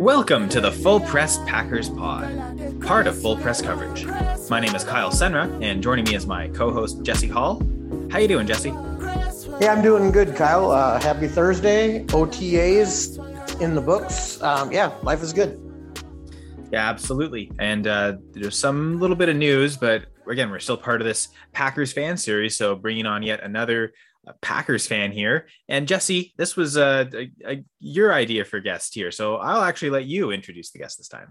Welcome to the Full Press Packers Pod, part of Full Press Coverage. My name is Kyle Senra, and joining me is my co-host Jesse Hall. How you doing, Jesse? Hey, I'm doing good, Kyle. Happy Thursday. OTAs in the books. Life is good. Yeah, absolutely. And there's some little bit of news, but again, we're still part of this Packers fan series, so bringing on yet another Packers fan here. And Jesse, this was your idea for guest here, so I'll actually let you introduce the guest this time.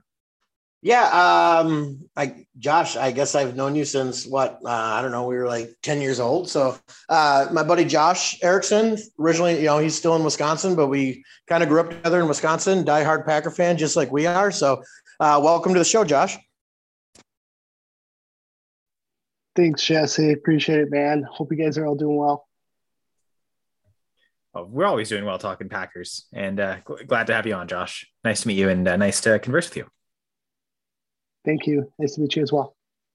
Josh, I guess I've known you since we were like 10 years old. So my buddy Josh Erickson, originally, he's still in Wisconsin, but we kind of grew up together in Wisconsin, diehard Packer fan, just like we are. So welcome to the show, Josh. Thanks, Jesse. Appreciate it, man. Hope you guys are all doing well. Well, we're always doing well talking Packers, and glad to have you on, Josh. Nice to meet you, and nice to converse with you. Thank you. Nice to meet you as well.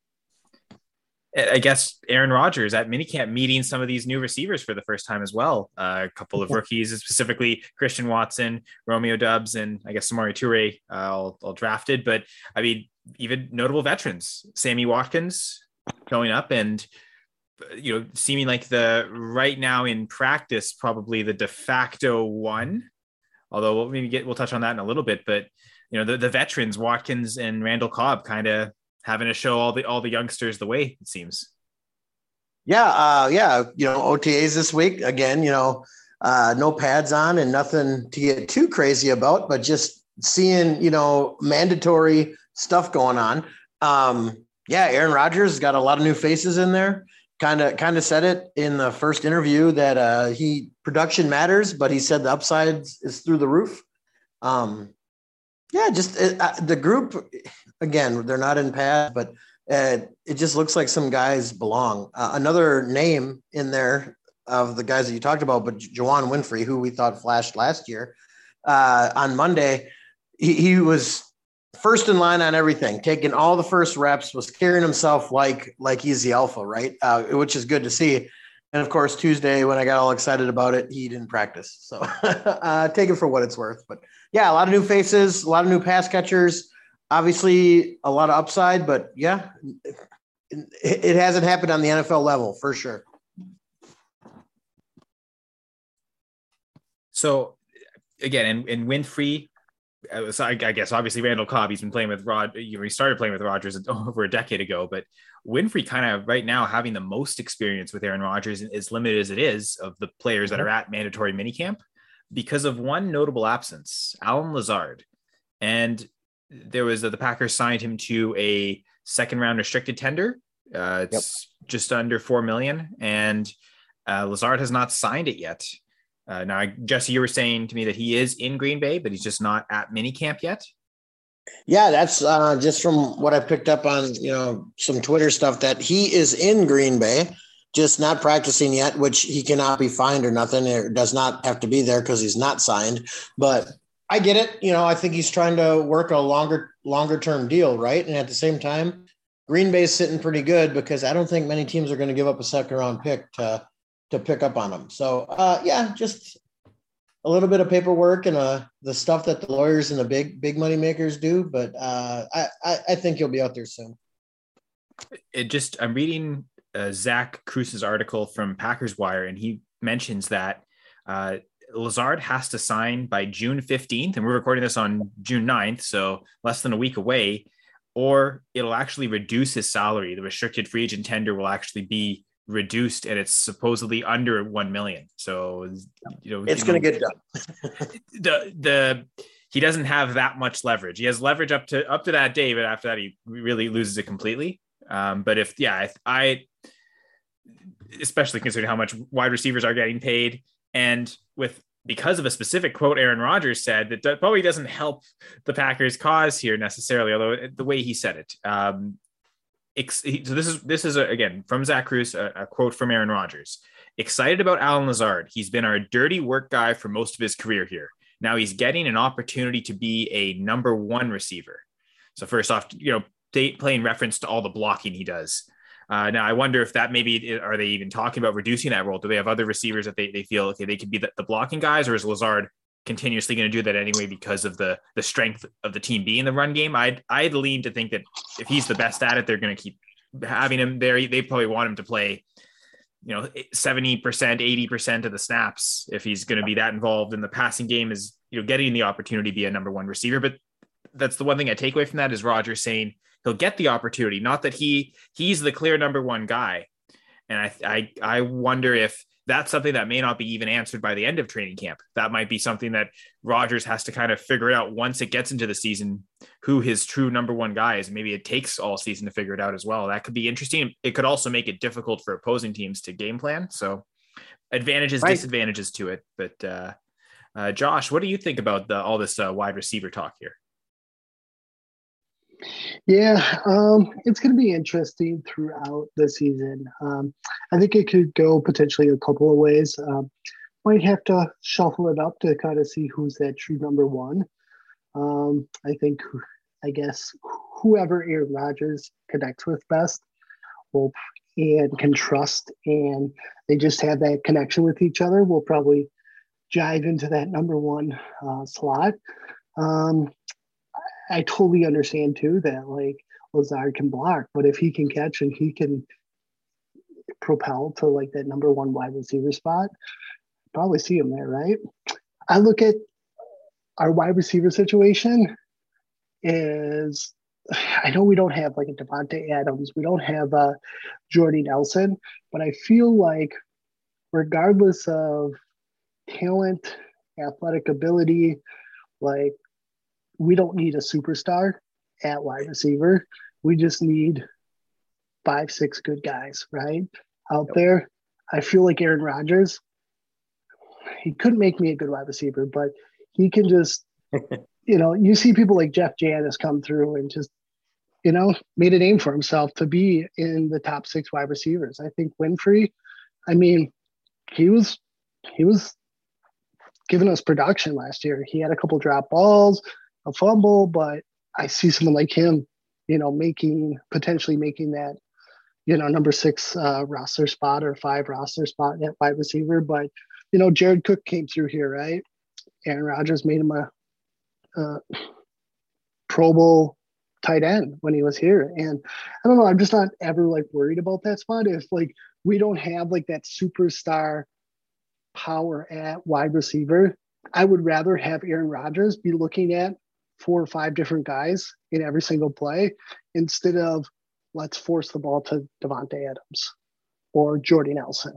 I guess Aaron Rodgers at minicamp meeting some of these new receivers for the first time as well. A couple of rookies, specifically Christian Watson, Romeo Doubs, and I guess Samori Toure all drafted. But I mean, even notable veterans, Sammy Watkins showing up and seeming like the right now in practice probably the de facto one. Although we'll touch on that in a little bit, but the veterans, Watkins and Randall Cobb, kind of having to show all the youngsters the way, it seems. OTAs this week again, no pads on and nothing to get too crazy about, but just seeing, mandatory stuff going on. Aaron Rodgers got a lot of new faces in there. Kind of said it in the first interview that production matters, but he said the upside is through the roof. The group, again, they're not in pads, but it just looks like some guys belong. Another name in there of the guys that you talked about, but Juwann Winfree, who we thought flashed last year, on Monday, he was first in line on everything, taking all the first reps, was carrying himself like he's the alpha, right? Which is good to see. And of course, Tuesday, when I got all excited about it, he didn't practice. So take it for what it's worth. But yeah, a lot of new faces, a lot of new pass catchers, obviously a lot of upside, but yeah, it hasn't happened on the NFL level for sure. So again, and Winfree, so I guess obviously Randall Cobb, he's been playing with he started playing with Rodgers over a decade ago, but Winfree kind of right now having the most experience with Aaron Rodgers, as limited as it is, of the players that are at mandatory minicamp, because of one notable absence, Allen Lazard. And there was the Packers signed him to a second round restricted tender. It's just under $4 million, and Lazard has not signed it yet. Now, Jesse, you were saying to me that he is in Green Bay, but he's just not at minicamp yet. Yeah, that's just from what I picked up on, some Twitter stuff, that he is in Green Bay, just not practicing yet, which he cannot be fined or nothing. It does not have to be there because he's not signed. But I get it. I think he's trying to work a longer term deal, right? And at the same time, Green Bay's sitting pretty good because I don't think many teams are going to give up a second round pick to pick up on him. So, just a little bit of paperwork and the stuff that the lawyers and the big money makers do. But I think he'll be out there soon. I'm reading Zach Krus's article from Packers Wire, and he mentions that Lazard has to sign by June 15th, and we're recording this on June 9th, so less than a week away, or it'll actually reduce his salary. The restricted free agent tender will actually be reduced, and it's supposedly under 1 million. So it's going to get done. He doesn't have that much leverage. He has leverage up to that day, but after that he really loses it completely. But I especially considering how much wide receivers are getting paid, and because of a specific quote Aaron Rodgers said, that probably doesn't help the Packers cause here necessarily, although the way he said it. So this is again from Zach Kruse, a quote from Aaron Rodgers. Excited about Allen Lazard. He's been our dirty work guy for most of his career here. Now he's getting an opportunity to be a number one receiver. So first off, playing reference to all the blocking he does. Now I wonder if that are they even talking about reducing that role? Do they have other receivers that they feel, okay, they could be the blocking guys, or is Lazard continuously going to do that anyway because of the strength of the team being the run game. I'd lean to think that if he's the best at it, they're going to keep having him there. They probably want him to play, 70%, 80% of the snaps if he's going to be that involved in the passing game, is, getting the opportunity to be a number one receiver. But that's the one thing I take away from that is Rodgers saying he'll get the opportunity, not that he's the clear number one guy. And I wonder if that's something that may not be even answered by the end of training camp. That might be something that Rodgers has to kind of figure out once it gets into the season, who his true number one guy is. Maybe it takes all season to figure it out as well. That could be interesting. It could also make it difficult for opposing teams to game plan. So advantages, right, disadvantages to it. But Josh, what do you think about all this wide receiver talk here? Yeah, it's going to be interesting throughout the season. I think it could go potentially a couple of ways. Might have to shuffle it up to kind of see who's that true number one. I guess whoever Aaron Rodgers connects with best and can trust, and they just have that connection with each other, will probably jive into that number one slot. I totally understand too that like Lazard can block, but if he can catch and he can propel to like that number one wide receiver spot, probably see him there, right? I look at our wide receiver situation is, I know we don't have like a Davante Adams, we don't have a Jordy Nelson, but I feel like regardless of talent, athletic ability, like we don't need a superstar at wide receiver. We just need 5-6 good guys, right? Out there. I feel like Aaron Rodgers, he couldn't make me a good wide receiver, but he can just, you see people like Jeff Janis come through and just, made a name for himself to be in the top 6 wide receivers. I think Winfrey, he was giving us production last year. He had a couple drop balls, a fumble, but I see someone like him, potentially making that, number 6 roster spot or 5 roster spot at wide receiver. But, Jared Cook came through here, right? Aaron Rodgers made him a Pro Bowl tight end when he was here. And I don't know, I'm just not ever like worried about that spot. If like we don't have like that superstar power at wide receiver, I would rather have Aaron Rodgers be looking at 4 or 5 different guys in every single play instead of let's force the ball to Davante Adams or Jordy Nelson.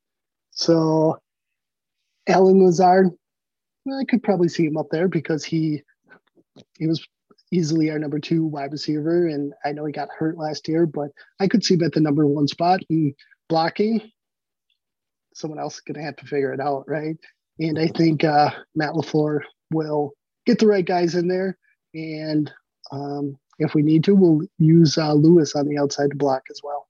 So Allen Lazard, I could probably see him up there because he was easily our number 2 wide receiver, and I know he got hurt last year, but I could see him at the number 1 spot in blocking. Someone else is going to have to figure it out, right? And I think Matt LaFleur will get the right guys in there, and if we need to, we'll use Lewis on the outside to block as well.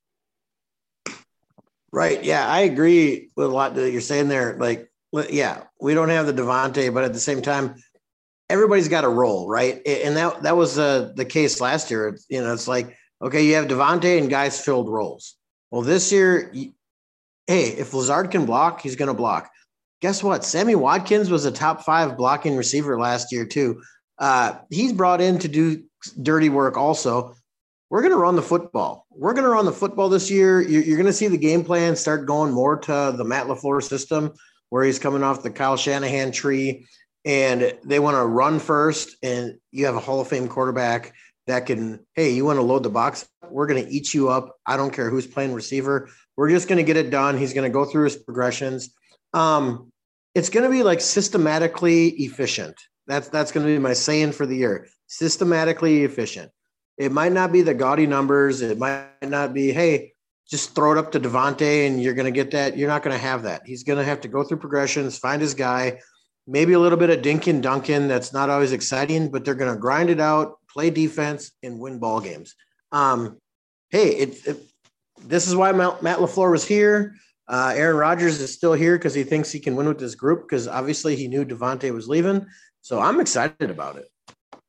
Right. Yeah, I agree with a lot that you're saying there. Like, yeah, we don't have the Davante, but at the same time, everybody's got a role, right? And that was the case last year. It's like, okay, you have Davante and guys filled roles. Well, this year, hey, if Lazard can block, he's going to block. Guess what? Sammy Watkins was a top 5 blocking receiver last year too. He's brought in to do dirty work also. We're going to run the football. We're going to run the football this year. You're going to see the game plan start going more to the Matt LaFleur system where he's coming off the Kyle Shanahan tree, and they want to run first, and you have a Hall of Fame quarterback that can, hey, you want to load the box? We're going to eat you up. I don't care who's playing receiver. We're just going to get it done. He's going to go through his progressions. It's going to be like systematically efficient. That's going to be my saying for the year. Systematically efficient. It might not be the gaudy numbers. It might not be, hey, just throw it up to Davante and you're going to get that. You're not going to have that. He's going to have to go through progressions, find his guy, maybe a little bit of dink and dunking. That's not always exciting, but they're going to grind it out, play defense, and win ball games. Hey, this is why Matt LaFleur was here. Aaron Rodgers is still here because he thinks he can win with this group because obviously he knew Davante was leaving. So I'm excited about it.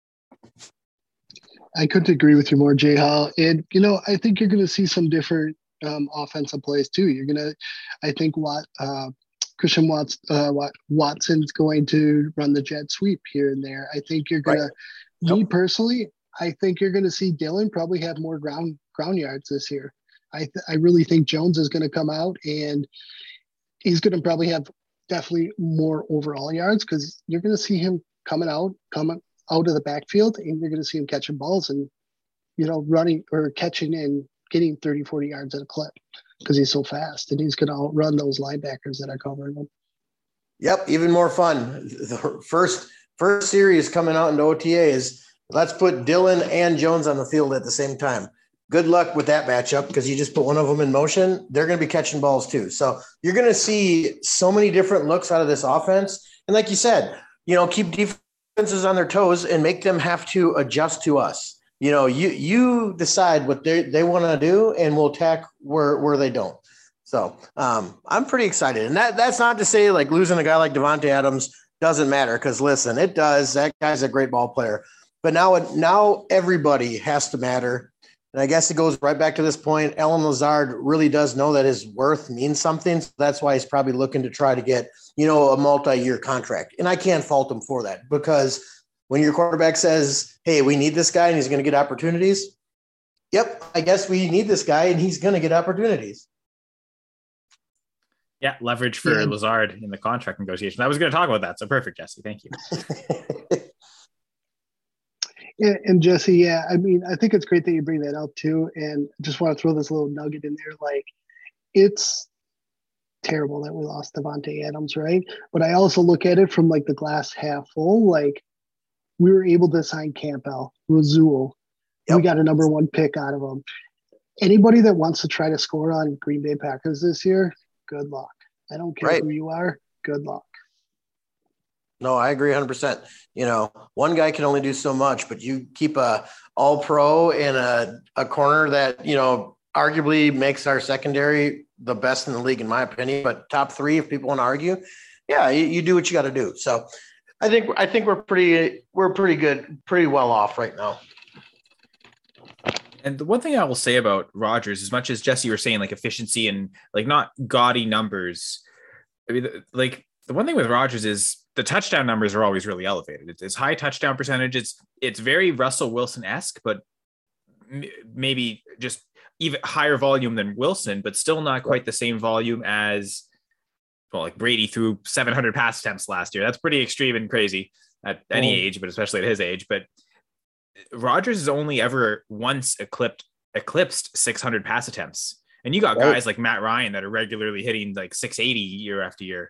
I couldn't agree with you more, Jay Hall. And, I think you're going to see some different offensive plays too. You're going to, I think what Christian Watson's going to run the jet sweep here and there. I think you're going to, me personally, I think you're going to see Dillon probably have more ground yards this year. I really think Jones is going to come out and he's going to probably have definitely more overall yards because you're going to see him coming out of the backfield, and you're going to see him catching balls and, running or catching and getting 30, 40 yards at a clip because he's so fast, and he's going to outrun those linebackers that are covering him. Yep. Even more fun. The first series coming out into OTA is let's put Dillon and Jones on the field at the same time. Good luck with that matchup because you just put one of them in motion. They're going to be catching balls too. So you're going to see so many different looks out of this offense. And like you said, keep defenses on their toes and make them have to adjust to us. You decide what they want to do and we'll attack where they don't. So I'm pretty excited. And that's not to say like losing a guy like Davante Adams doesn't matter because listen, it does. That guy's a great ball player. But now everybody has to matter. And I guess it goes right back to this point. Allen Lazard really does know that his worth means something. So that's why he's probably looking to try to get, a multi-year contract. And I can't fault him for that because when your quarterback says, hey, we need this guy and he's going to get opportunities. Yep, I guess we need this guy and he's going to get opportunities. Yeah, leverage for Lazard in the contract negotiation. I was going to talk about that. So perfect, Jesse. Thank you. And Jesse, I think it's great that you bring that up too. And just want to throw this little nugget in there. Like, it's terrible that we lost Davante Adams, right? But I also look at it from like the glass half full. Like, we were able to sign Campbell, Rasul. Yep. We got a number 1 pick out of him. Anybody that wants to try to score on Green Bay Packers this year, good luck. I don't care who you are. Good luck. No, I agree 100%. One guy can only do so much, but you keep a all-pro and a corner that, arguably makes our secondary the best in the league, in my opinion, but top 3, if people want to argue, you do what you got to do. So I think we're pretty good, pretty well off right now. And the one thing I will say about Rodgers, as much as Jesse were saying, like efficiency and like not gaudy numbers, I mean, like the one thing with Rodgers is the touchdown numbers are always really elevated. It's high touchdown percentage. It's very Russell Wilson-esque, but maybe just even higher volume than Wilson, but still not quite the same volume as, like Brady threw 700 pass attempts last year. That's pretty extreme and crazy at any age, but especially at his age. But Rodgers has only ever once eclipsed 600 pass attempts. And you got guys like Matt Ryan that are regularly hitting like 680 year after year.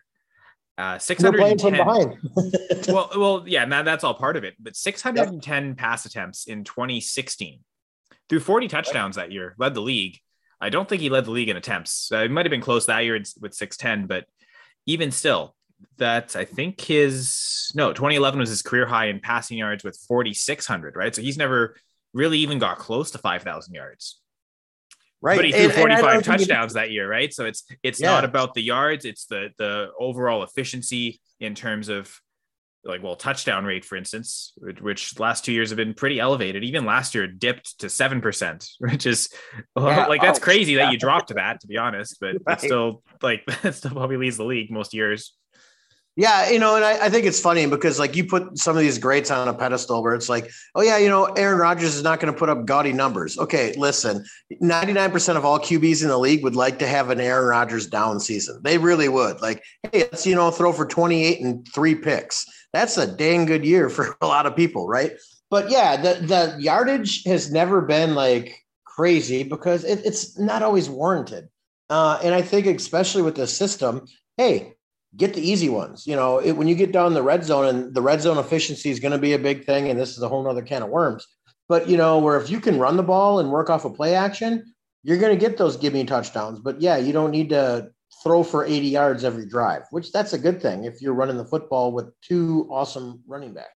610. That's all part of it. But 610 pass attempts in 2016 through 40 touchdowns that year, led the league. I don't think he led the league in attempts. It might have been close that year with 610, but even still, that's, I think 2011 was his career high in passing yards with 4,600, right? So he's never really even got close to 5,000 yards. Right. But he threw 45 touchdowns that year, right? So it's not about the yards, it's the overall efficiency in terms of touchdown rate, for instance, which last 2 years have been pretty elevated. Even last year it dipped to 7%, which is that's crazy that you dropped to that, to be honest, but it's still that still probably leads the league most years. Yeah, and I think it's funny because you put some of these greats on a pedestal where it's like, oh yeah, Aaron Rodgers is not going to put up gaudy numbers. Okay, listen, 99% of all QBs in the league would like to have an Aaron Rodgers down season. They really would. Like, hey, let's throw for 28 and 3 picks. That's a dang good year for a lot of people, right? But yeah, the yardage has never been crazy because it's not always warranted. And I think especially with this system, hey, get the easy ones. When you get down the red zone, and the red zone efficiency is going to be a big thing, and this is a whole nother can of worms. But, where if you can run the ball and work off of play action, you're going to get those give me touchdowns. But, yeah, you don't need to throw for 80 yards every drive, which that's a good thing if you're running the football with 2 awesome running backs.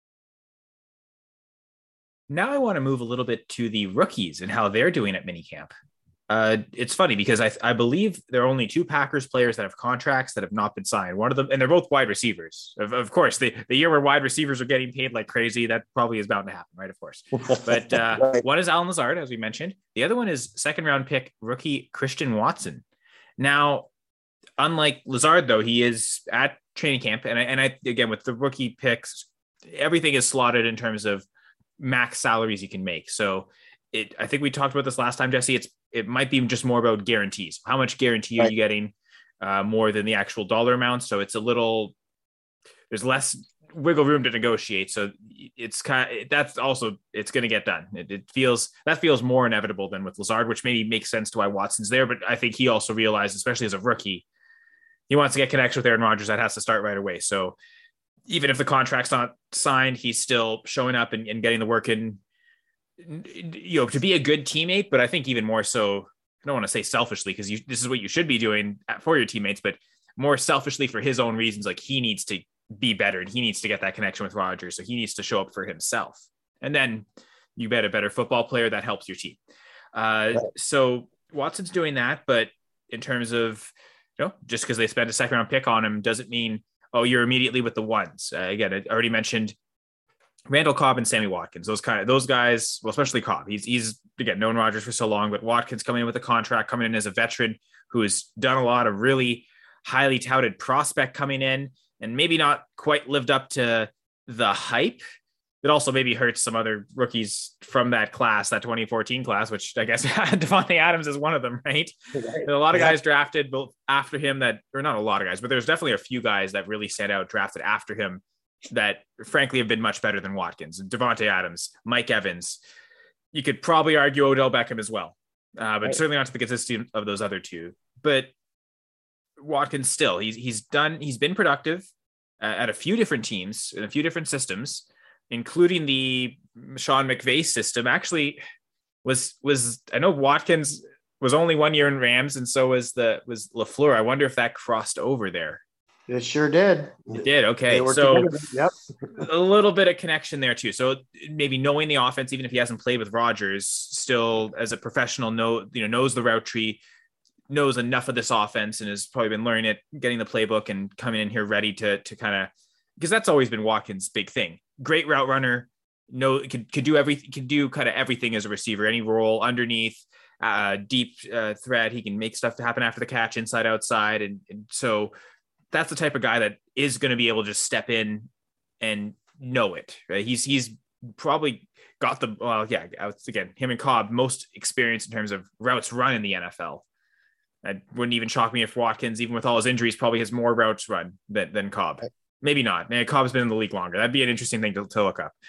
Now I want to move a little bit to the rookies and how they're doing at minicamp. It's funny because I believe there are only 2 Packers players that have contracts that have not been signed. One of them, and they're both wide receivers. Of course, the year where wide receivers are getting paid like crazy, that probably is bound to happen, right? Of course. But right. One is Allen Lazard, as we mentioned. The other one is 2nd round pick rookie Christian Watson. Now, unlike Lazard, though, he is at training camp. And I again, with the rookie picks, everything is slotted in terms of max salaries you can make. So I think we talked about this last time, Jesse. It might be just more about guarantees. How much guarantee are you getting more than the actual dollar amount? So it's there's less wiggle room to negotiate. So it's that's also, it's going to get done. That feels more inevitable than with Lazard, which maybe makes sense to why Watson's there. But I think he also realized, especially as a rookie, he wants to get connection with Aaron Rodgers. That has to start right away. So even if the contract's not signed, he's still showing up and getting the work in, to be a good teammate. But I think even more so, I don't want to say selfishly, because this is what you should be doing for your teammates, but more selfishly for his own reasons. Like, he needs to be better and he needs to get that connection with Rodgers. So he needs to show up for himself. And then you bet a better football player that helps your team. So Watson's doing that, but in terms of, just because they spent a second round pick on him doesn't mean, you're immediately with the ones. Again, I already mentioned Randall Cobb and Sammy Watkins. Those guys, well, especially Cobb. He's again known Rodgers for so long, but Watkins coming in with a contract, coming in as a veteran who has done a lot of really highly touted prospect coming in, and maybe not quite lived up to the hype. It also maybe hurts some other rookies from that class, that 2014 class, which I guess Davante Adams is one of them, right? A lot of guys drafted after him or not a lot of guys, but there's definitely a few guys that really stand out drafted after him that frankly have been much better than Watkins. Davante Adams, Mike Evans. You could probably argue Odell Beckham as well, but certainly not to the consistency of those other two. But Watkins still, he's been productive at a few different teams in a few different systems, including the Sean McVay system. Actually was I know Watkins was only 1 year in Rams, and so was LaFleur. I wonder if that crossed over there. It sure did. It did. Okay. So yep. A little bit of connection there too. So maybe knowing the offense, even if he hasn't played with Rodgers, still as a professional, knows the route tree, knows enough of this offense, and has probably been learning it, getting the playbook and coming in here ready to kind of, because that's always been Watkins' big thing. Great route runner. Could do everything, could do kind of everything as a receiver, any role underneath, deep threat. He can make stuff to happen after the catch, inside, outside. And so that's the type of guy that is going to be able to just step in and know it, right? He's probably got again, him and Cobb, most experience in terms of routes run in the NFL. It wouldn't even shock me if Watkins, even with all his injuries, probably has more routes run than Cobb. Maybe not. Man, Cobb's been in the league longer. That'd be an interesting thing to look up.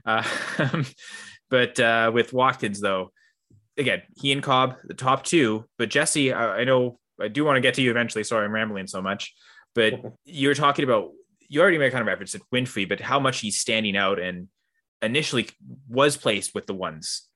But with Watkins, though, again, he and Cobb, the top two. But Jesse, I know I do want to get to you eventually. Sorry, I'm rambling so much. But you're talking about, you already made kind of reference to Winfrey, but how much he's standing out and initially was placed with the ones.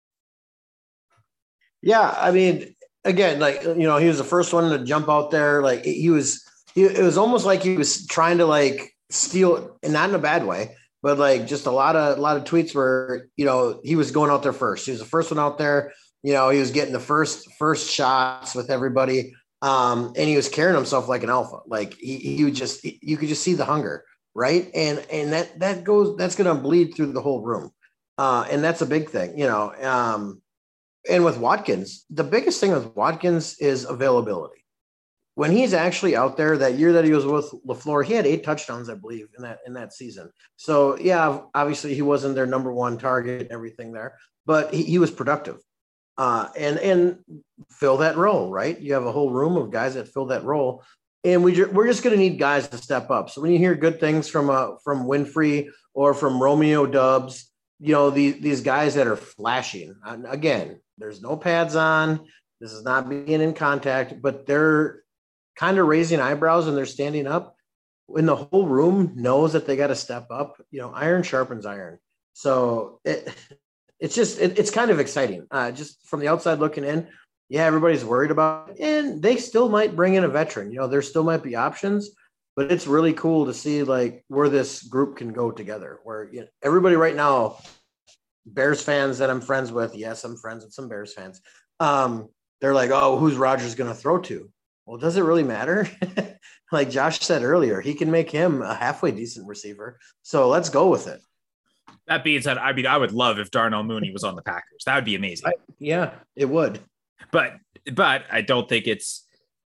Yeah, I mean, again, he was the first one to jump out there. Like it was almost like he was trying to steal, and not in a bad way, but just a lot of tweets where, he was going out there first. He was the first one out there. He was getting the first shots with everybody. And he was carrying himself like an alpha. Like you could just see the hunger, right? And that's going to bleed through the whole room. And that's a big thing, and with Watkins, the biggest thing with Watkins is availability. When he's actually out there, that year that he was with LaFleur, he had 8 touchdowns, I believe, in that season. So yeah, obviously he wasn't their number one target and everything there, but he was productive. And fill that role, right? You have a whole room of guys that fill that role, and we're just going to need guys to step up. So when you hear good things from Winfrey or from Romeo Doubs, these guys that are flashing. Again, there's no pads on. This is not being in contact, but they're kind of raising eyebrows and they're standing up. When the whole room knows that they got to step up, iron sharpens iron. So it's kind of exciting. Just from the outside looking in, yeah, everybody's worried about it, and they still might bring in a veteran. There still might be options, but it's really cool to see where this group can go together. Where everybody right now, Bears fans that I'm friends with, yes, I'm friends with some Bears fans. They're like, oh, who's Rodgers going to throw to? Well, does it really matter? Like Josh said earlier, he can make him a halfway decent receiver. So let's go with it. That being said, I would love if Darnell Mooney was on the Packers. That would be amazing. Yeah, it would. But I don't think it's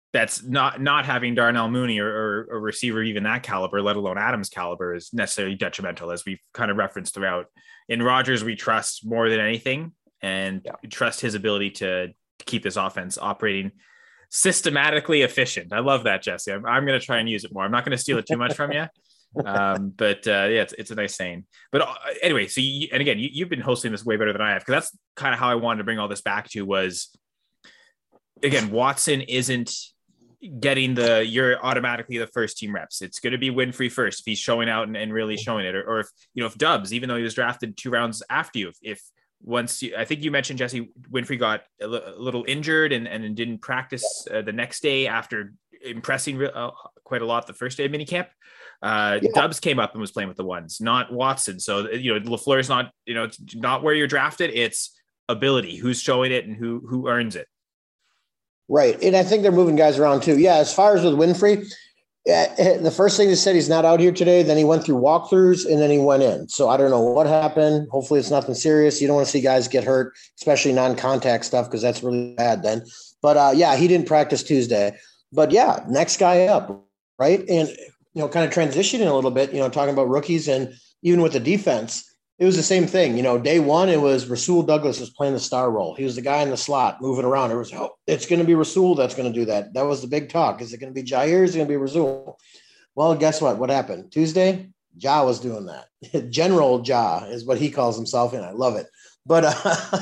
that's not having Darnell Mooney or a receiver even that caliber, let alone Adams caliber, is necessarily detrimental, as we've kind of referenced throughout. In Rodgers, we trust more than anything, and trust his ability to keep this offense operating systematically efficient. I love that, Jesse. I'm going to try and use it more. I'm not going to steal it too much from you. But yeah, it's a nice saying. But anyway, so you've been hosting this way better than I have, because that's kind of how I wanted to bring all this back to was, again, Watson isn't getting you're automatically the first team reps. It's going to be Winfrey first if he's showing out and really showing it, or if Dubs, even though he was drafted 2 rounds after you, I think you mentioned, Jesse, Winfrey got a little injured and didn't practice the next day after impressing quite a lot the first day of minicamp. Dubs came up and was playing with the ones, not Watson. So LaFleur's not not where you're drafted. It's ability, who's showing it and who earns it. Right. And I think they're moving guys around too. Yeah. As far as with Winfrey, the first thing they said, he's not out here today. Then he went through walkthroughs and then he went in. So I don't know what happened. Hopefully it's nothing serious. You don't want to see guys get hurt, especially non-contact stuff, because that's really bad then. But he didn't practice Tuesday. But yeah, next guy up. Right. And, kind of transitioning a little bit, talking about rookies, and even with the defense, it was the same thing. Day one, it was Rasul Douglas was playing the star role. He was the guy in the slot moving around. It was, it's going to be Rasul that's going to do that. That was the big talk. Is it going to be Jair? Is it going to be Rasul? Well, guess what? What happened? Tuesday, Ja was doing that. General Ja is what he calls himself, and I love it. But,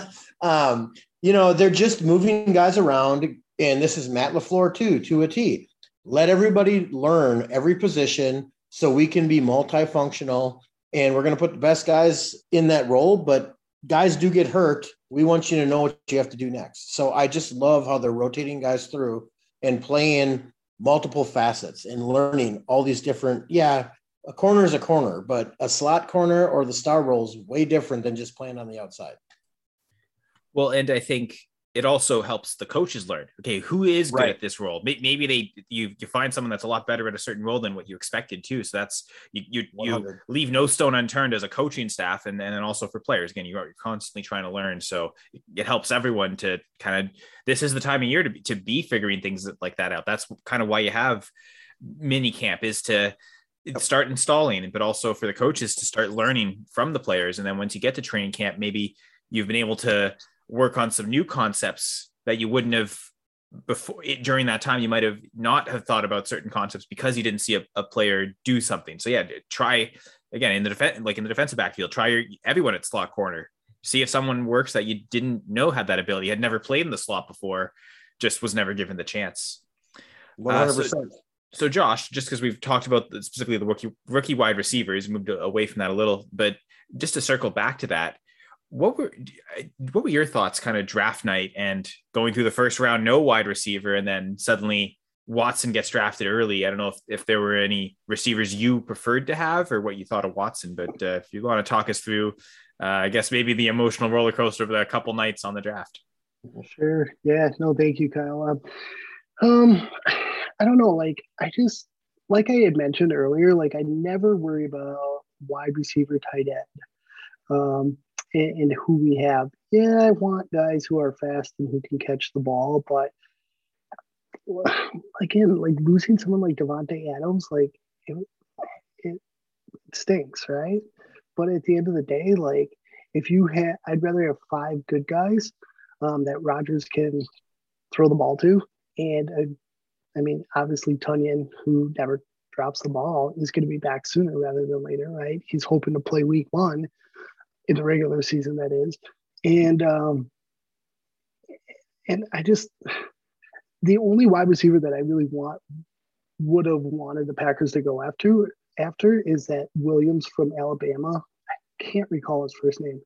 they're just moving guys around, and this is Matt LaFleur too, to a T. Let everybody learn every position so we can be multifunctional. And we're going to put the best guys in that role, but guys do get hurt. We want you to know what you have to do next. So I just love how they're rotating guys through and playing multiple facets and learning all these different, a corner is a corner, but a slot corner or the star role is way different than just playing on the outside. Well, and I think it also helps the coaches learn, okay, who is good at this role. Maybe you find someone that's a lot better at a certain role than what you expected too. So that's, you leave no stone unturned as a coaching staff. And then also for players, again, you're constantly trying to learn. So it helps everyone to kind of, this is the time of year to be figuring things like that out. That's kind of why you have mini camp, is to start installing, but also for the coaches to start learning from the players. And then once you get to training camp, maybe you've been able to work on some new concepts that you wouldn't have before. During that time, you might have not have thought about certain concepts because you didn't see a player do something. So try again in the defense, like in the defensive backfield, try everyone at slot corner, see if someone works that you didn't know had that ability, had never played in the slot before, just was never given the chance. 100%. So Josh, just because we've talked about specifically the rookie wide receivers, moved away from that a little, but just to circle back to that, what were your thoughts kind of draft night and going through the first round, no wide receiver, and then suddenly Watson gets drafted early? I don't know if there were any receivers you preferred to have or what you thought of Watson, but if you want to talk us through, I guess maybe the emotional roller coaster of the couple nights on the draft. Sure. Yeah. No, thank you, Kyle. I don't know. Like I had mentioned earlier, like I never worry about wide receiver, tight end. And who we have. Yeah, I want guys who are fast and who can catch the ball, but again, like losing someone like Davante Adams, like it stinks, right? But at the end of the day, like I'd rather have 5 good guys that Rodgers can throw the ball to, and obviously Tonyan, who never drops the ball, is going to be back sooner rather than later, right? He's hoping to play week 1. In the regular season, that is. And I just, the only wide receiver that I really would have wanted the Packers to go after is that Williams from Alabama. I can't recall his first name.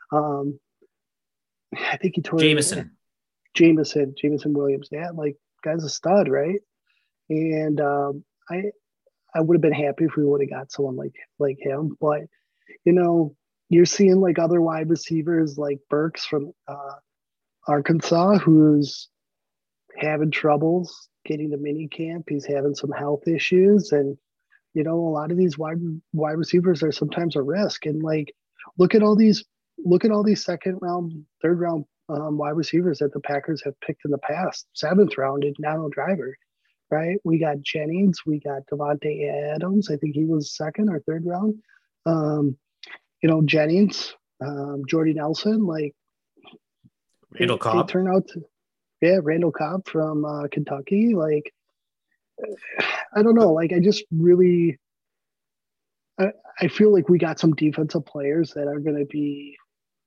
I think he tore Jameson Williams. Yeah, like guy's a stud, right? And I would have been happy if we would have got someone like him, but you're seeing like other wide receivers like Burks from Arkansas, who's having troubles getting to mini camp. He's having some health issues. And, a lot of these wide receivers are sometimes a risk. And like, look at all these second round, third round wide receivers that the Packers have picked in the past. 7th round, Donald Driver. right? We got Jennings, we got Devontae Adams. I think he was second or third round. Jennings, Jordy Nelson, like Randall Cobb. They turn out to, Randall Cobb from Kentucky. Like, I don't know. Like, I just really, I feel like we got some defensive players that are going to be,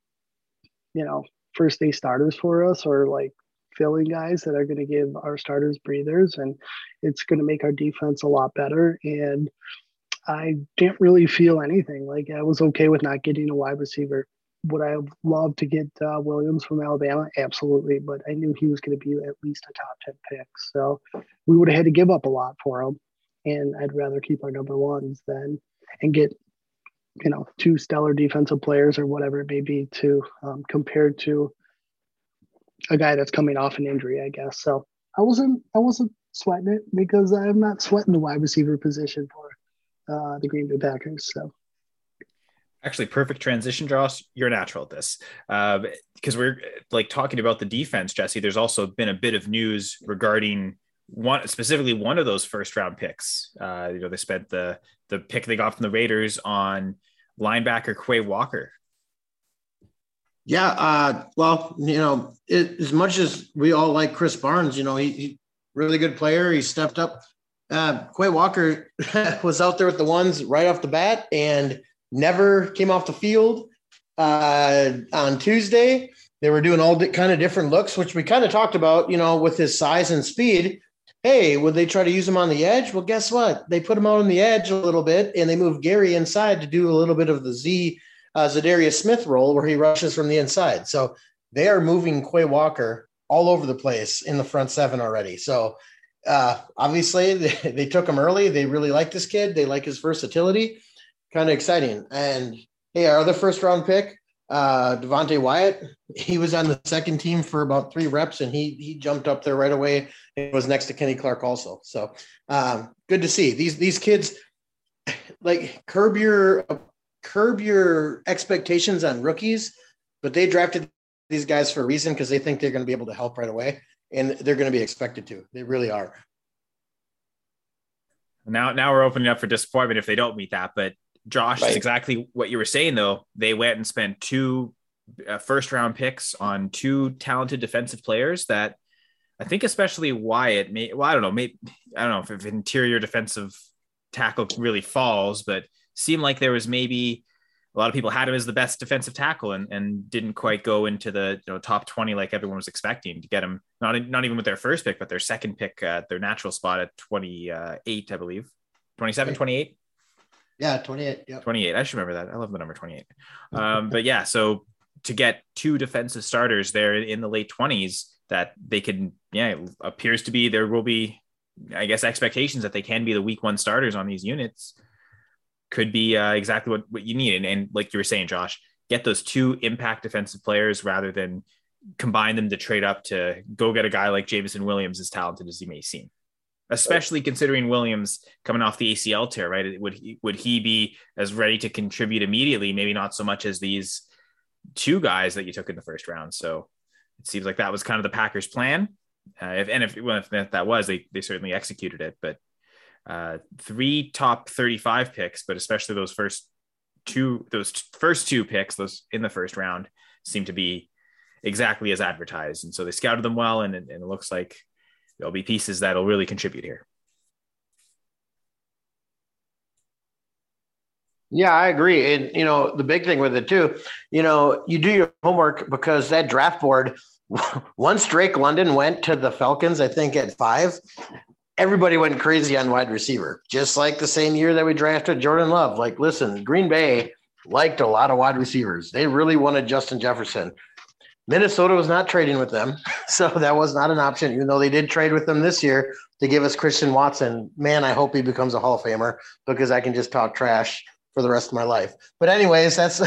first day starters for us, or like filling guys that are going to give our starters breathers, and it's going to make our defense a lot better. And I didn't really feel anything. Like, I was okay with not getting a wide receiver. Would I have loved to get Williams from Alabama? Absolutely. But I knew he was going to be at least a top 10 pick. So we would have had to give up a lot for him. And I'd rather keep our number ones and get, two stellar defensive players or whatever it may be compared to a guy that's coming off an injury, I guess. So I wasn't sweating it, because I'm not sweating the wide receiver position for the Green Bay Packers. So. Actually, perfect transition, Josh. You're natural at this, because we're like talking about the defense, Jesse. There's also been a bit of news regarding one of those first round picks. They spent the pick they got from the Raiders on linebacker Quay Walker. Yeah. As much as we all like Chris Barnes, he really good player. He stepped up. Quay Walker was out there with the ones right off the bat and never came off the field on Tuesday. They were doing all kind of different looks, which we kind of talked about, with his size and speed. Hey, would they try to use him on the edge? Well, guess what? They put him out on the edge a little bit, and they moved Gary inside to do a little bit of the Zadarius Smith role where he rushes from the inside. So they are moving Quay Walker all over the place in the front seven already. So obviously they took him early. They really like this kid. They like his versatility. Kind of exciting. And hey, our other first round pick, Devontae Wyatt, he was on the second team for about 3 reps, and he jumped up there right away and was next to Kenny Clark also. So good to see these kids, like, curb your expectations on rookies, but they drafted these guys for a reason, because they think they're going to be able to help right away, and they're going to be expected to. They really are. Now we're opening up for disappointment if they don't meet that, but Josh, right. It's exactly what you were saying, though. They went and spent 2 first-round picks on 2 talented defensive players that I think, especially Wyatt, I don't know if interior defensive tackle really falls, but seemed like there was maybe a lot of people had him as the best defensive tackle and didn't quite go into the top 20 like everyone was expecting to get him, not even with their first pick, but their second pick, their natural spot at 28, I believe. 27, 28? Yeah, 28. Yep. 28. I should remember that. I love the number 28. But yeah, so to get 2 defensive starters there in the late 20s that they can, appears to be, there will be, I guess, expectations that they can be the week 1 starters on these units, could be exactly what you need. And like you were saying, Josh, get those 2 impact defensive players rather than combine them to trade up to go get a guy like Jameson Williams, as talented as he may seem. Especially considering Williams coming off the ACL tear, right? Would he be as ready to contribute immediately? Maybe not so much as these 2 guys that you took in the first round. So it seems like that was kind of the Packers' plan. If that was, they certainly executed it. But 3 top 35 picks, but especially those first two picks, those in the first round, seem to be exactly as advertised. And so they scouted them well, and it looks like there'll be pieces that'll really contribute here. Yeah, I agree. And, the big thing with it too, you do your homework, because that draft board, once Drake London went to the Falcons, I think at 5, everybody went crazy on wide receiver, just like the same year that we drafted Jordan Love. Like, listen, Green Bay liked a lot of wide receivers. They really wanted Justin Jefferson. Minnesota was not trading with them, so that was not an option, even though they did trade with them this year to give us Christian Watson. Man, I hope he becomes a Hall of Famer, because I can just talk trash for the rest of my life. But anyways, that's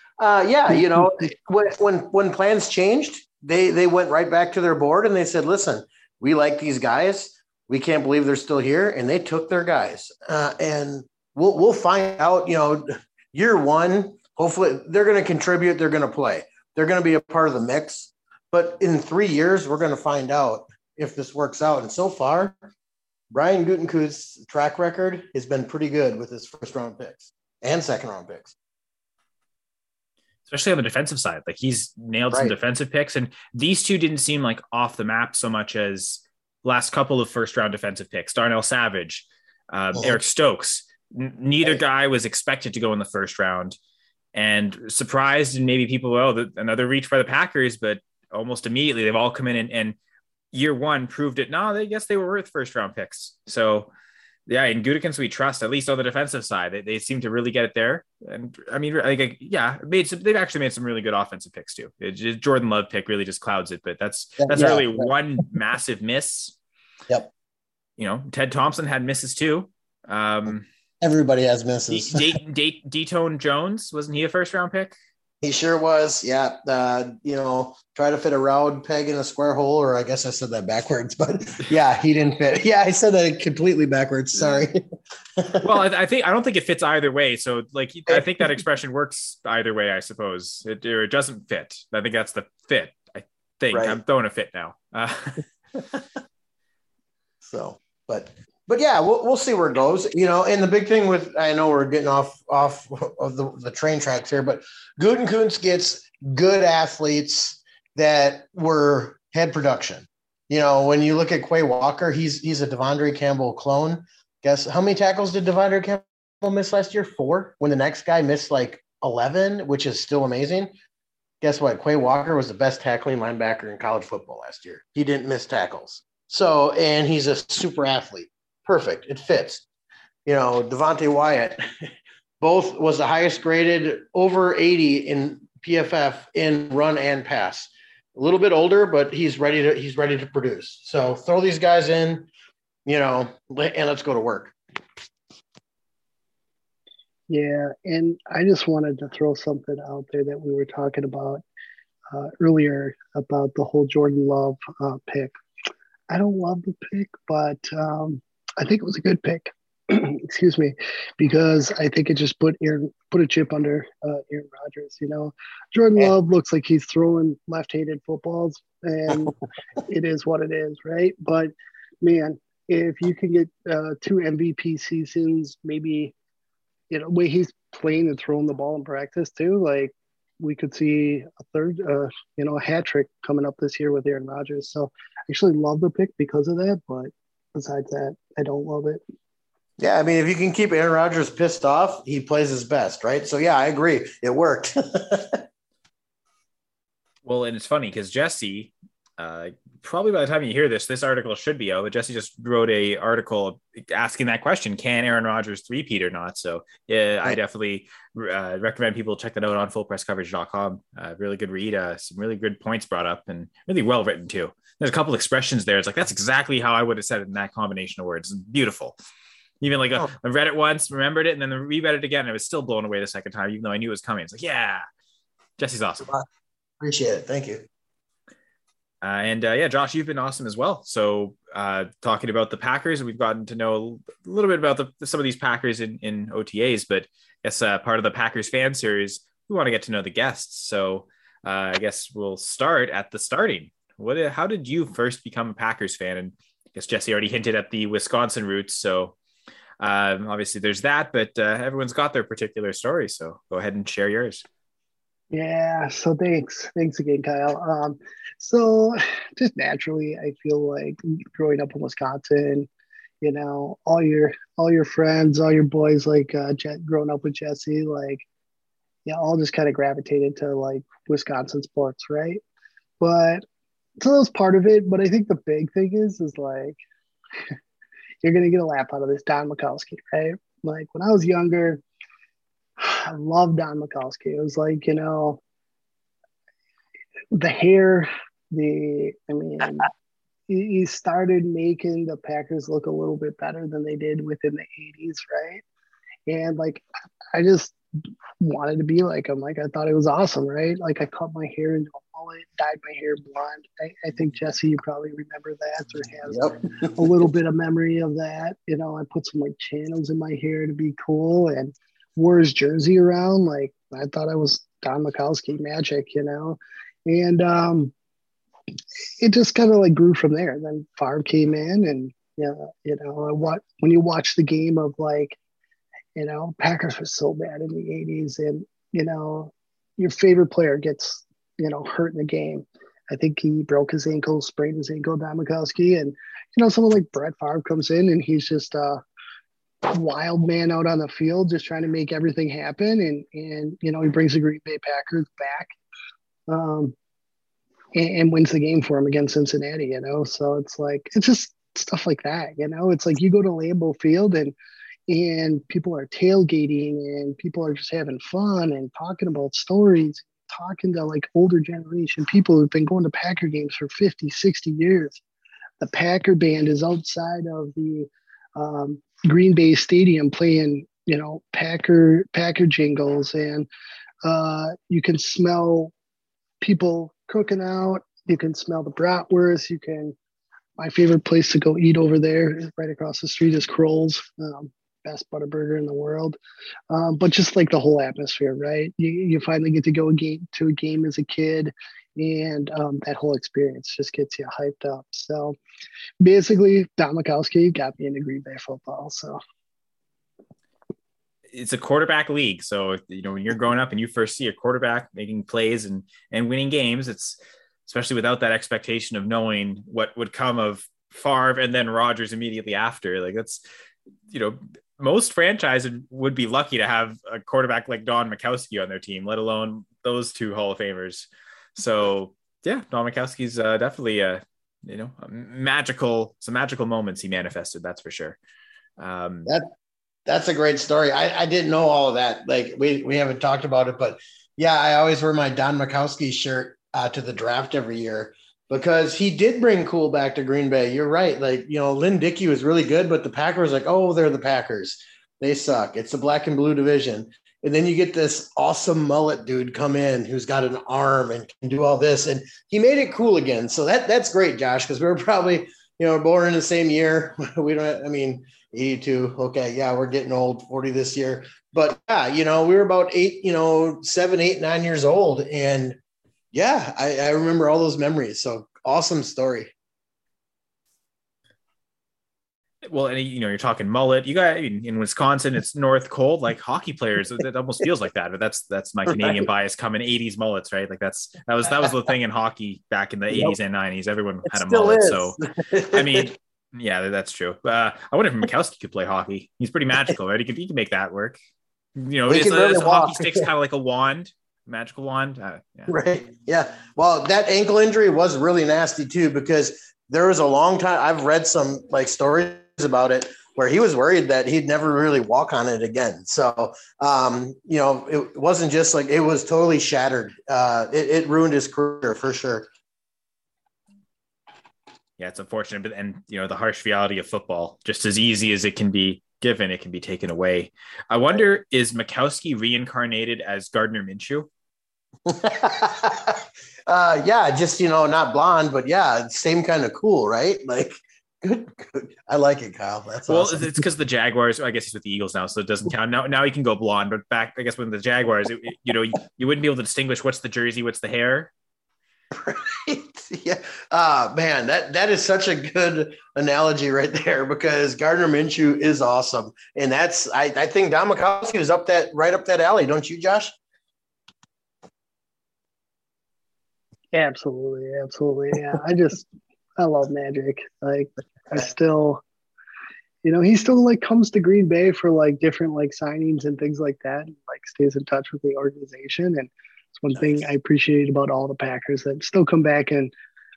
when plans changed, they went right back to their board and they said, listen, we like these guys. We can't believe they're still here. And they took their guys. And we'll find out, year 1, hopefully they're going to contribute. They're going to play. They're going to be a part of the mix. But in 3 years, we're going to find out if this works out. And so far, Brian Gutekunst's track record has been pretty good with his first round picks and second round picks. Especially on the defensive side. Like he's nailed some defensive picks. And these two didn't seem like off the map so much as last couple of first round defensive picks, Darnell Savage, Eric Stokes. Neither guy was expected to go in the first round, and surprised, and maybe people, another reach by the Packers, but almost immediately they've all come in and year one proved it. No, I guess they were worth first round picks. So yeah, in Gutekunst we trust, at least on the defensive side. They seem to really get it there. And I mean, they've actually made some really good offensive picks too. Jordan Love pick really just clouds it, but that's really one massive miss. Yep. Ted Thompson had misses too. Everybody has misses. Detone Jones, wasn't he a first round pick? He sure was. Yeah. Try to fit a round peg in a square hole, or I guess I said that backwards, but yeah, he didn't fit. Yeah, I said that completely backwards. Sorry. Well, I don't think it fits either way. So I think that expression works either way, I suppose. It doesn't fit. I think that's the fit. I think I'm throwing a fit now. So, but yeah, we'll see where it goes, and the big thing I know we're getting off of the train tracks here, but Gutekunst gets good athletes that had production. When you look at Quay Walker, he's a Devondre Campbell clone. Guess how many tackles did Devondre Campbell miss last year? 4, when the next guy missed like 11, which is still amazing. Guess what? Quay Walker was the best tackling linebacker in college football last year. He didn't miss tackles. So, and he's a super athlete. Perfect. It fits. Devontae Wyatt both was the highest graded, over 80 in PFF in run and pass. A little bit older, but he's ready to produce. So throw these guys in, and let's go to work. Yeah, and I just wanted to throw something out there that we were talking about earlier about the whole Jordan Love pick. I don't love the pick, but I think it was a good pick. Excuse me, because I think it just put a chip under Aaron Rodgers. Jordan Love looks like he's throwing left-handed footballs, and it is what it is, right? But man, if you can get 2 MVP seasons, maybe way he's playing and throwing the ball in practice too, like we could see a third, a hat trick coming up this year with Aaron Rodgers. So I actually love the pick because of that, but besides that, I don't love it. Yeah, I mean, if you can keep Aaron Rodgers pissed off, he plays his best, right? So, yeah, I agree. It worked. Well, and it's funny because Jesse, probably by the time you hear this article should be out, but Jesse just wrote a article asking that question, can Aaron Rodgers three-peat or not? So, yeah, I definitely recommend people check that out on fullpresscoverage.com. Really good read, some really good points brought up, and really well written too. There's a couple expressions there. It's like, that's exactly how I would have said it in that combination of words. It's beautiful. Even I read it once, remembered it, and then reread it again. And I was still blown away the second time, even though I knew it was coming. It's like, yeah, Jesse's awesome. Appreciate it. Thank you. Josh, you've been awesome as well. So talking about the Packers, we've gotten to know a little bit about some of these Packers in OTAs, but I guess part of the Packers fan series, we want to get to know the guests. So I guess we'll start at the starting. How did you first become a Packers fan? And I guess Jesse already hinted at the Wisconsin roots. So obviously there's that, but everyone's got their particular story. So go ahead and share yours. Yeah. So thanks again, Kyle. So just naturally, I feel like growing up in Wisconsin, all your friends, all your boys, like growing up with Jesse, all just kind of gravitated to like Wisconsin sports, right? But so that was part of it. But I think the big thing is like you're gonna get a laugh out of this, Don Majkowski, right? Like when I was younger, I loved Don Majkowski. It was like, the hair, he started making the Packers look a little bit better than they did within the 80s, right? And like, I just wanted to be like him. Like, I thought it was awesome, right? Like, I cut my hair into a mullet, dyed my hair blonde. I think, Jesse, you probably remember that or has a little bit of memory of that. I put some like channels in my hair to be cool and wore his jersey around. Like, I thought I was Don Majkowski magic, and it just kind of like grew from there. And then Favre came in and Yeah, what when you watch the game of like, Packers were so bad in the '80s, and your favorite player gets hurt in the game. I think he broke his ankle, sprained his ankle, Don Mikowski, and someone like Brett Favre comes in and he's just a wild man out on the field, just trying to make everything happen, and he brings the Green Bay Packers back. And wins the game for him against Cincinnati, So it's like, it's just stuff like that, It's like you go to Lambeau Field and people are tailgating and people are just having fun and talking about stories, talking to like older generation people who've been going to Packer games for 50, 60 years. The Packer band is outside of the Green Bay Stadium playing, Packer jingles, and you can smell people cooking out. You can smell the bratwurst. My favorite place to go eat over there is right across the street is Kroll's, best Butterburger in the world. But just like the whole atmosphere, right? You finally get to go to a game as a kid, and that whole experience just gets you hyped up. So basically, Don Mikowski got me into Green Bay football. So it's a quarterback league. So, when you're growing up and you first see a quarterback making plays and winning games, it's especially without that expectation of knowing what would come of Favre and then Rodgers immediately after. Like that's, most franchises would be lucky to have a quarterback like Don Mikowski on their team, let alone those two Hall of Famers. So yeah, Don Mikowski's definitely some magical moments he manifested. That's for sure. That's a great story. I didn't know all of that. Like we haven't talked about it, but yeah, I always wear my Don Mikowski shirt to the draft every year because he did bring cool back to Green Bay. You're right. Like, Lynn Dickey was really good, but the Packers like, oh, they're the Packers. They suck. It's the black and blue division. And then you get this awesome mullet dude come in who's got an arm and can do all this. And he made it cool again. So that's great, Josh, because we were probably, born in the same year. We don't, 82. Okay. Yeah. We're getting old, 40 this year. But yeah, we were about 7, 8, 9 years old. And yeah, I remember all those memories. So awesome story. Well, and you're talking mullet. You got in Wisconsin, it's North Cold, like hockey players. It almost feels like that. But that's my Canadian bias coming 80s mullets, right? Like that was the thing in hockey back in the 80s and 90s. Everyone had a mullet. Is. So yeah, that's true. I wonder if Mikowski could play hockey. He's pretty magical, right? He could make that work. Is a hockey stick's kind of like a wand. Magical wand. Yeah. Right. Yeah. Well, that ankle injury was really nasty too, because there was a long time. I've read some like stories about it where he was worried that he'd never really walk on it again. So, it wasn't just like, it was totally shattered. It ruined his career for sure. Yeah, it's unfortunate, but the harsh reality of football, just as easy as it can be given, it can be taken away. I wonder, is Mikowski reincarnated as Gardner Minshew? Yeah, just not blonde, but yeah, same kind of cool, right? Like good. I like it, Kyle. That's awesome. It's because the Jaguars. I guess he's with the Eagles now, so it doesn't count. Now he can go blonde, but back, I guess, when the Jaguars, you wouldn't be able to distinguish what's the jersey, what's the hair. Right. Yeah. Man, that is such a good analogy right there, because Gardner Minshew is awesome, and that's I think Don Mikowski was right up that alley, don't you, Josh? Absolutely. Yeah. I love Magic. Like I still, he still like comes to Green Bay for like different like signings and things like that. And, like stays in touch with the organization. And it's one thing I appreciate about all the Packers that still come back and,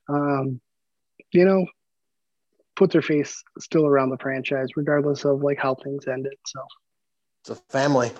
put their face still around the franchise, regardless of like how things ended. So it's a family.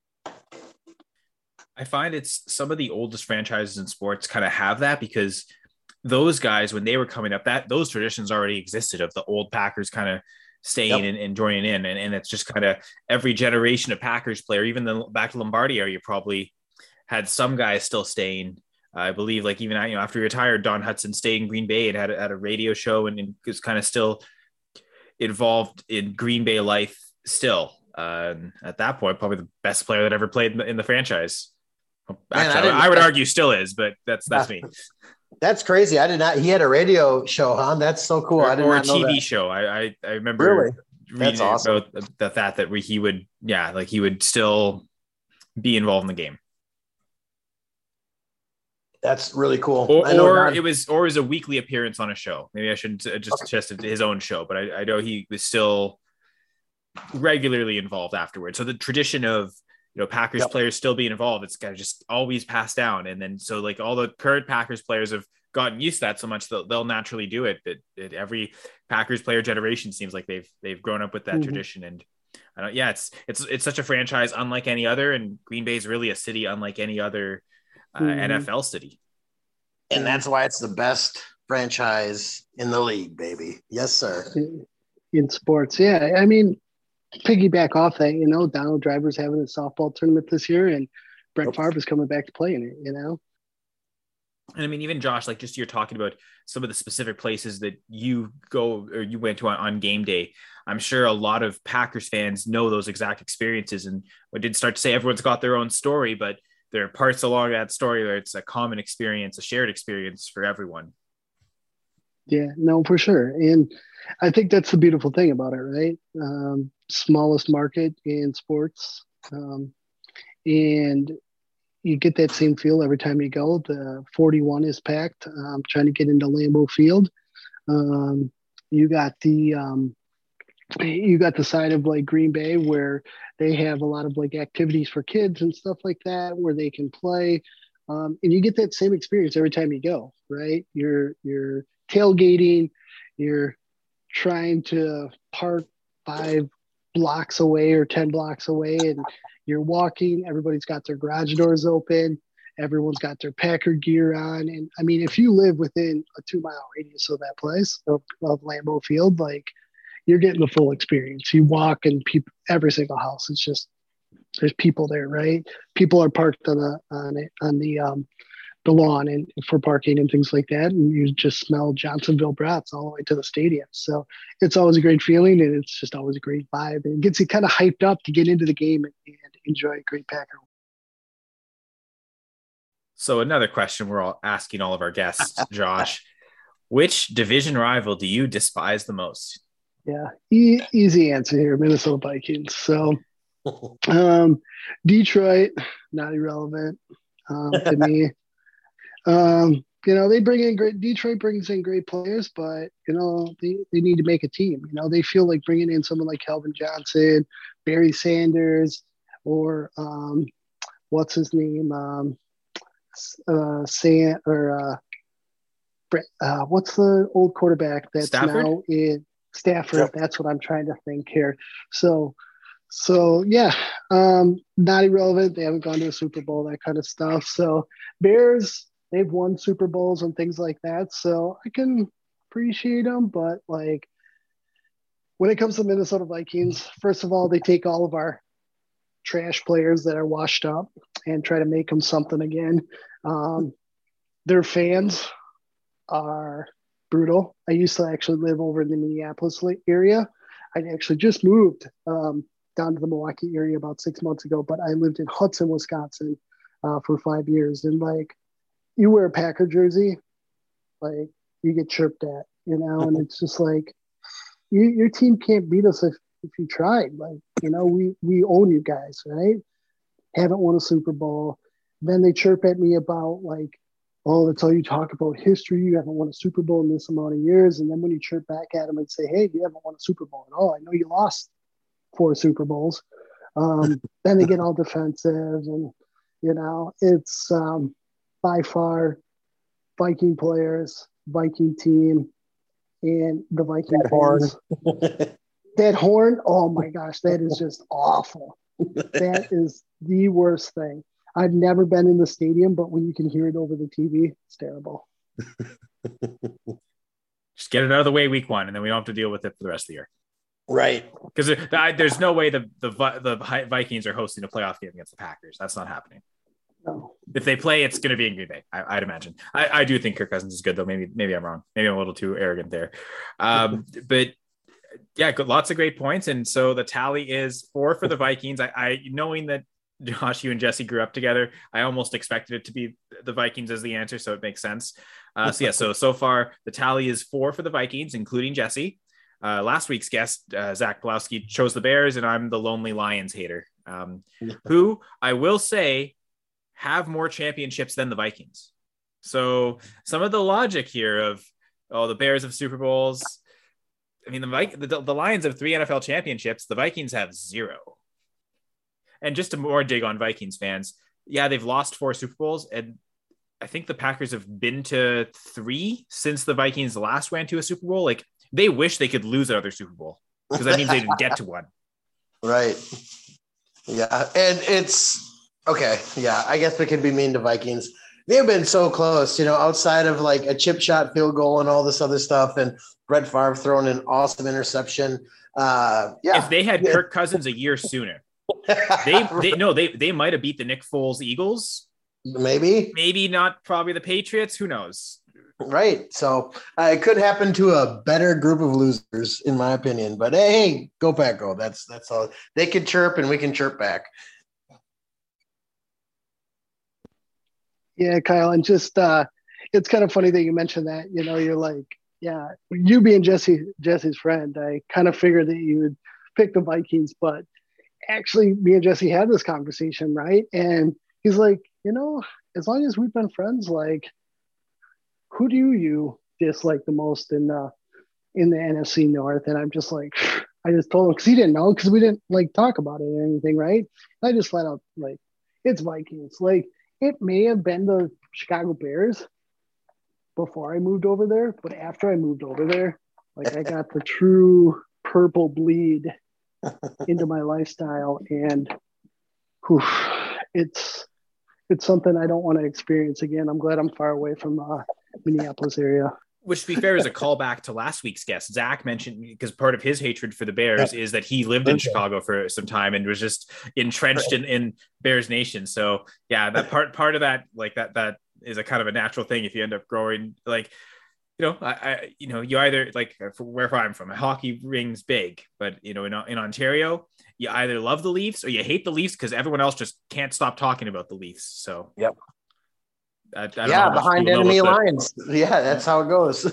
I find it's some of the oldest franchises in sports kind of have that, because those guys, when they were coming up, those traditions already existed of the old Packers kind of staying and joining in. And it's just kind of every generation of Packers player, even the back to Lombardi era, you probably had some guys still staying. I believe like even, after he retired, Don Hudson stayed in Green Bay and had a radio show and was kind of still involved in Green Bay life still. At that point, probably the best player that ever played in the franchise. Actually, I would argue still is, but that's me. That's crazy. I did not. He had a radio show, huh? That's so cool. I did or a not know TV that. show. I remember Really? reading That's awesome. about the fact that he would, like he would still be involved in the game. That's really cool. Or it was a weekly appearance on a show. Maybe I shouldn't just his own show, but I know he was still regularly involved afterwards. So the tradition of Packers players still being involved, it's got to just always pass down. And then so like all the current Packers players have gotten used to that so much that they'll naturally do it. But every Packers player generation seems like they've grown up with that tradition. And I don't, it's such a franchise unlike any other, and Green Bay is really a city unlike any other NFL city. And that's why it's the best franchise in the league, baby. Yes, sir. In sports, yeah. I mean, piggyback off that, Donald Driver's having a softball tournament this year, and Brett Favre is coming back to play in it, And I mean, even Josh, like just you're talking about some of the specific places that you go or you went to on game day. I'm sure a lot of Packers fans know those exact experiences. And I did start to say everyone's got their own story, but there are parts along that story where it's a common experience, a shared experience for everyone. Yeah, no, for sure. And I think that's the beautiful thing about it, right? Smallest market in sports. And you get that same feel every time you go. The 41 is packed. Trying to get into Lambeau Field. You got the side of like Green Bay where they have a lot of like activities for kids and stuff like that where they can play. And you get that same experience every time you go, right? You're tailgating, you're trying to park 5 blocks away or 10 blocks away, and you're walking, everybody's got their garage doors open, everyone's got their Packer gear on. And I mean, if you live within a 2-mile radius of that place of Lambeau Field, like you're getting the full experience. You walk and every single house, it's just, there's people there, right? People are parked on the lawn and for parking and things like that. And you just smell Johnsonville brats all the way to the stadium. So it's always a great feeling, and it's just always a great vibe, and it gets you kind of hyped up to get into the game and enjoy a great Packer. So another question we're all asking all of our guests, Josh, which division rival do you despise the most? Yeah, easy answer here, Minnesota Vikings. So Detroit, not irrelevant to me. Detroit brings in great players, but they need to make a team. They feel like bringing in someone like Calvin Johnson, Barry Sanders, or what's his name, what's the old quarterback that's Stafford? now in Stafford? Yep. That's what I'm trying to think here. So yeah, not irrelevant. They haven't gone to a Super Bowl, that kind of stuff. So Bears, they've won Super Bowls and things like that. So I can appreciate them, but like when it comes to Minnesota Vikings, first of all, they take all of our trash players that are washed up and try to make them something again. Their fans are brutal. I used to actually live over in the Minneapolis area. I actually just moved down to the Milwaukee area about 6 months ago, but I lived in Hudson, Wisconsin for 5 years. And like, you wear a Packer jersey, like you get chirped at, and it's just like, your team can't beat us if you tried. Like, we own you guys, right? Haven't won a Super Bowl. Then they chirp at me about like, oh, that's all you talk about, history. You haven't won a Super Bowl in this amount of years. And then when you chirp back at them and say, hey, you haven't won a Super Bowl at all. I know you lost 4 Super Bowls. Then they get all defensive, and it's by far Viking players, Viking team, and the Viking fans. That horn, oh my gosh, that is just awful. That is the worst thing. I've never been in the stadium, but when you can hear it over the TV, it's terrible. Just get it out of the way week 1, and then we don't have to deal with it for the rest of the year. Right. Because there's no way the Vikings are hosting a playoff game against the Packers. That's not happening. No. If they play, it's going to be in Green Bay, I'd imagine. I do think Kirk Cousins is good, though. Maybe I'm wrong. Maybe I'm a little too arrogant there. But yeah, lots of great points. And so the tally is 4 for the Vikings. I knowing that Josh, you and Jesse grew up together. I almost expected it to be the Vikings as the answer, so it makes sense. So far the tally is 4 for the Vikings, including Jesse. Last week's guest, Zach Pulowski, chose the Bears, and I'm the lonely Lions hater, who I will say have more championships than the Vikings. So some of the logic here of, the Bears have Super Bowls. I mean, the Lions have 3 NFL championships. The Vikings have 0. And just to more dig on Vikings fans, yeah, they've lost 4 Super Bowls, and I think the Packers have been to 3 since the Vikings last went to a Super Bowl. Like, they wish they could lose another Super Bowl because that means they didn't get to one. Right. Yeah. And it's okay. Yeah. I guess we can be mean to Vikings. They've been so close, outside of like a chip shot field goal and all this other stuff. And Brett Favre throwing an awesome interception. If they had Kirk Cousins a year sooner, they might have beat the Nick Foles Eagles. Maybe not probably the Patriots. Who knows? Right. So it could happen to a better group of losers, in my opinion. But hey, go Pack, go. That's all. They can chirp and we can chirp back. Yeah, Kyle, and just it's kind of funny that you mentioned that. You're like, yeah, you being Jesse's friend, I kind of figured that you would pick the Vikings, but actually, me and Jesse had this conversation, right? And he's like, as long as we've been friends, like, who do you dislike the most in the NFC North? And I'm just like, I just told him because he didn't know because we didn't like talk about it or anything, right? And I just flat out like, it's Vikings. Like, it may have been the Chicago Bears before I moved over there, but after I moved over there, like, I got the true purple bleed into my lifestyle, and it's something I don't want to experience again. I'm glad I'm far away from the Minneapolis area. Which, to be fair, is a callback to last week's guest. Zach mentioned, because part of his hatred for the Bears is that he lived in Chicago for some time and was just entrenched in Bears Nation. So yeah, that part of that, like that is a kind of a natural thing. If you end up growing, like, you either, like, where I'm from, a hockey ring's big, but in Ontario, you either love the Leafs or you hate the Leafs because everyone else just can't stop talking about the Leafs. So yep. I don't know behind enemy lines. Yeah, that's how it goes.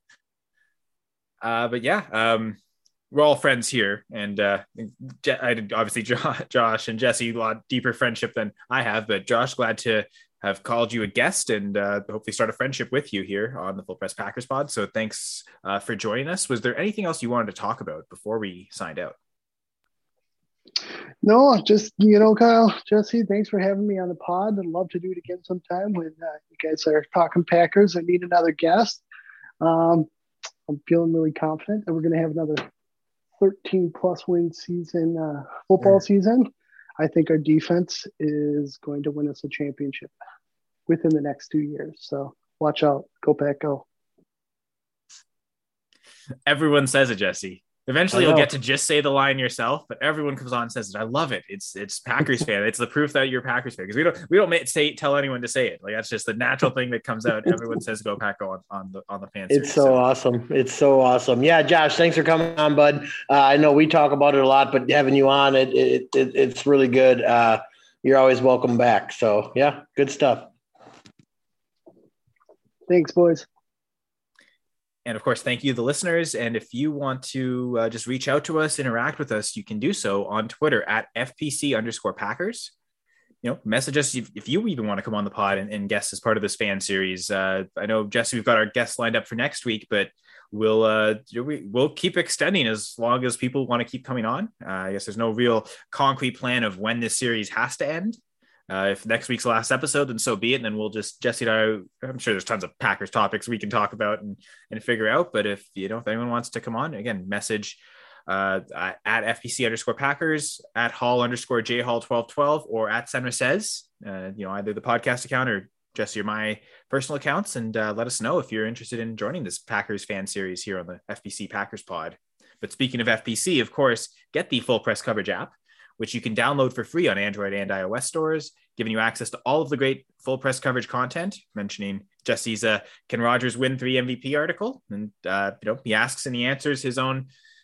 But yeah, we're all friends here, and obviously Josh and Jesse, a lot deeper friendship than I have. But Josh, glad to have called you a guest and hopefully start a friendship with you here on the Full Press Packers Pod. So thanks for joining us. Was there anything else you wanted to talk about before we signed out? No, just, Kyle, Jesse, thanks for having me on the pod. I'd love to do it again sometime when you guys are talking Packers and need another guest. I'm feeling really confident that we're going to have another 13 plus win season, football season. I think our defense is going to win us a championship within the next 2 years. So watch out. Go Pack, go. Everyone says it, Jesse. Eventually you'll get to just say the line yourself, but everyone comes on and says it. I love it. It's Packers fan. It's the proof that you're a Packers fan, because we don't tell anyone to say it. Like, that's just the natural thing that comes out. Everyone says go Pack, go on the fan series. It's so awesome. It's so awesome. Yeah, Josh, thanks for coming on, bud. I know we talk about it a lot, but having you on it's really good. You're always welcome back. So yeah, good stuff. Thanks, boys. And of course, thank you, the listeners. And if you want to just reach out to us, interact with us, you can do so on Twitter at FPC_Packers. Message us if you even want to come on the pod and guest as part of this fan series. I know, Jesse, we've got our guests lined up for next week, but we'll keep extending as long as people want to keep coming on. I guess there's no real concrete plan of when this series has to end. If next week's the last episode, then so be it. And then we'll just, Jesse and I'm sure there's tons of Packers topics we can talk about and figure out. But if anyone wants to come on, again, message at FPC_Packers, at Hall_JHall1212, or at Senra Says, either the podcast account or Jesse or my personal accounts. And let us know if you're interested in joining this Packers fan series here on the FPC Packers pod. But speaking of FPC, of course, get the Full Press Coverage app, which you can download for free on Android and iOS stores, giving you access to all of the great Full Press Coverage content, mentioning Jesse's Can Rodgers Win 3 MVP article. And, he asks and he answers his own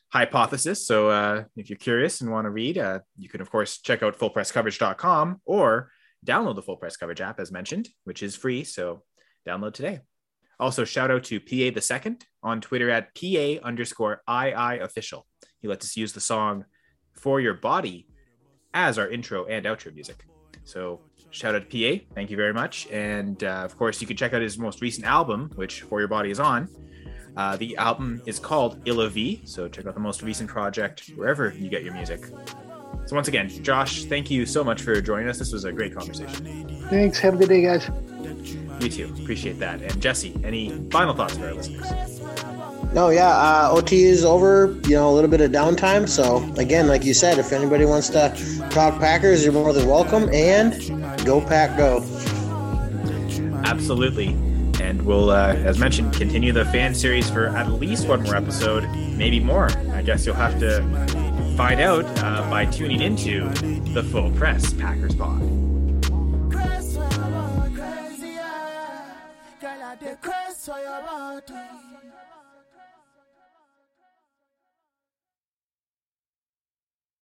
hypothesis. So if you're curious and want to read, you can, of course, check out fullpresscoverage.com or download the Full Press Coverage app, as mentioned, which is free. So download today. Also, shout out to PA the Second on Twitter at PA_II official. He lets us use the song For Your Body as our intro and outro music. So shout out to PA. Thank you very much. And of course, you can check out his most recent album, which For Your Body is on. The album is called Illa V. So check out the most recent project wherever you get your music. So once again, Josh, thank you so much for joining us. This was a great conversation. Thanks. Have a good day, guys. You too. Appreciate that. And Jesse, any final thoughts for our listeners? No, yeah, OT is over, a little bit of downtime. So, again, like you said, if anybody wants to talk Packers, you're more than welcome. And go Pack, go. Absolutely. And we'll, as mentioned, continue the fan series for at least one more episode, maybe more. I guess you'll have to find out by tuning into the Full Press Packers Pod. Crazy, girl, I dey crazy for your body.